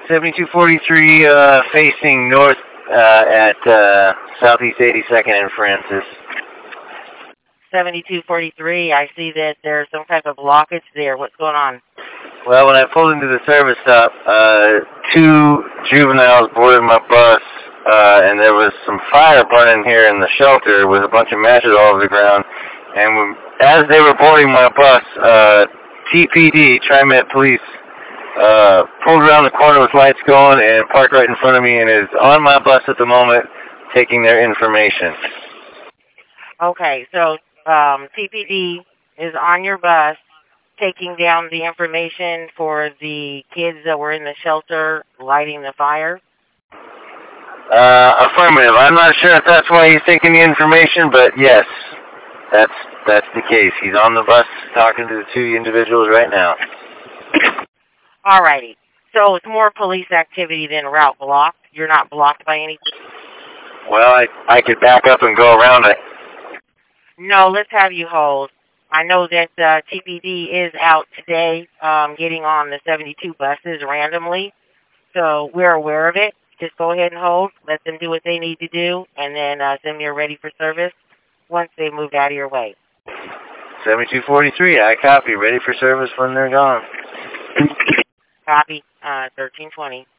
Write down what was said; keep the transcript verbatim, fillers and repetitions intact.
seventy-two forty-three, uh, facing north, uh, at, uh, Southeast eighty-second and Francis. seventy-two forty-three, I see that there's some type of blockage there. What's going on? Well, when I pulled into the service stop, uh, two juveniles boarded my bus, uh, and there was some fire burning here in the shelter with a bunch of matches all over the ground. And when, as they were boarding my bus, uh, T P D, TriMet Police, uh, pulled around the corner with lights going and parked right in front of me and is on my bus at the moment taking their information. Okay, so um, T P D is on your bus taking down the information for the kids that were in the shelter lighting the fire? Uh, affirmative. I'm not sure if that's why he's taking the information, but yes, that's that's the case. He's on the bus talking to the two individuals right now. Alrighty. So it's more police activity than route blocked. You're not blocked by anything? Well, I, I could back up and go around it. No, let's have you hold. I know that uh, T P D is out today um, getting on the seventy-two buses randomly, so we're aware of it. Just go ahead and hold. Let them do what they need to do, and then uh, send me a ready for service once they moved out of your way. seventy-two forty-three, I copy. Ready for service when they're gone. Copy, uh, thirteen twenty.